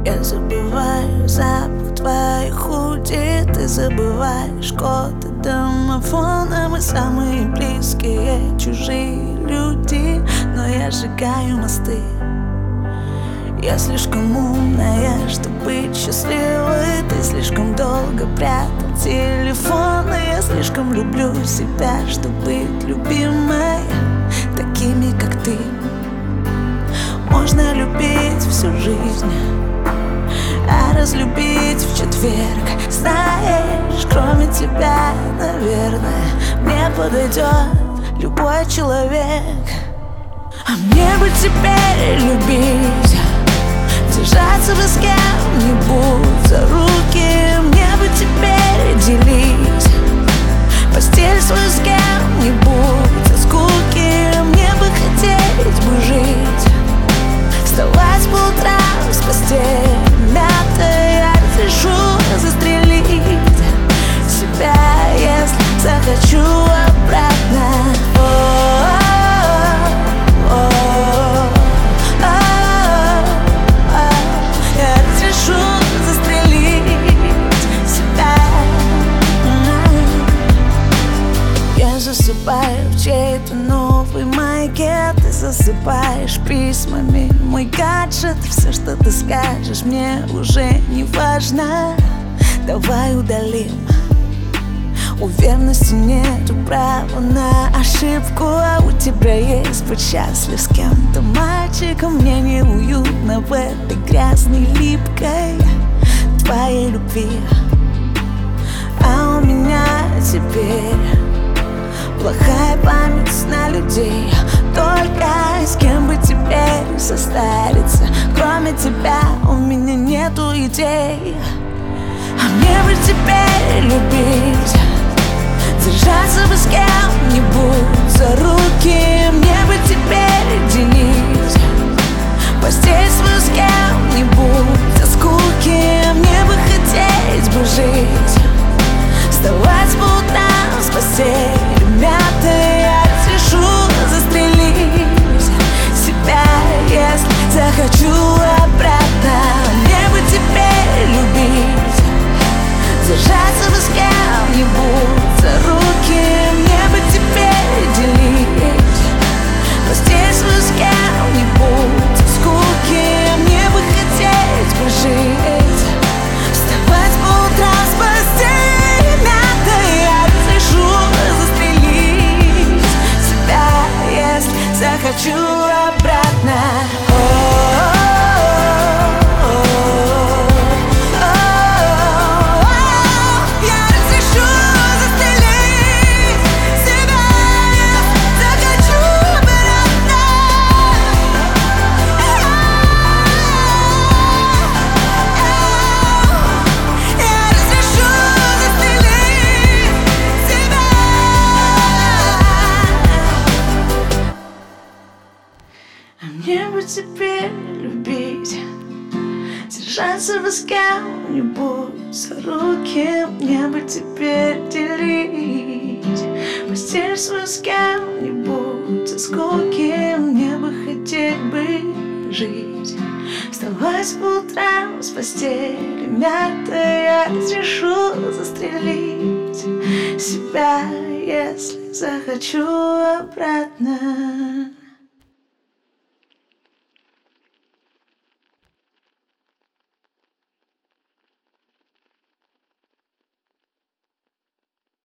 Я забываю запах твоих уди, ты забываешь коды домофона. Мы самые близкие, чужие люди, но я сжигаю мосты. Я слишком умная, чтобы быть счастливой. Ты слишком долго прятал телефон, и я слишком люблю себя, чтобы быть любимой такими, как ты. Можно любить всю жизнь, а разлюбить в четверг. Знаешь, кроме тебя, наверное, мне подойдет любой человек. А мне бы теперь любить, держаться бы с кем-нибудь за руки. Мне бы теперь делить постель свою с кем-нибудь за скуки. Мне бы хотеть бы жить, вставать по утрам с постели мятой. Я разрешу застрелить себя, если захочу обратно. Я разрешу застрелить себя. Я засыпаю в чьей-то новой майке, ты засыпаешь письмами мой гаджет. Все, что ты скажешь, мне уже не важно. Давай удалим. У верности нету права на ошибку, а у тебя есть быть счастлив с кем-то мальчиком. Мне неуютно в этой грязной, липкой твоей любви. А у меня теперь плохая память на людей. Только с кем бы теперь состариться? Кроме тебя у меня нету идей. А мне бы теперь любить, держаться бы с кем-нибудь за руки. Мне бы теперь делить постель свою с кем-нибудь за скуки. Мне бы хотеть бы жить, вставать по утрам с постели мятой. Я разрешу застрелить себя, если захочу обратно. Мне бы теперь любить, держаться бы с кем-нибудь за руки. Мне бы теперь делить постель свою с кем-нибудь за скуки. Мне бы хотеть бы жить, вставать по утрам с постели мятой. Я разрешу застрелить себя, если захочу обратно. Мне бы теперь любить, держаться бы с кем-нибудь за руки. Мне бы теперь делить постель свою с кем-нибудь за скуки. Мне бы хотеть бы жить, вставать по утрам с постели мятой. Я разрешу застрелить себя, если захочу обратно.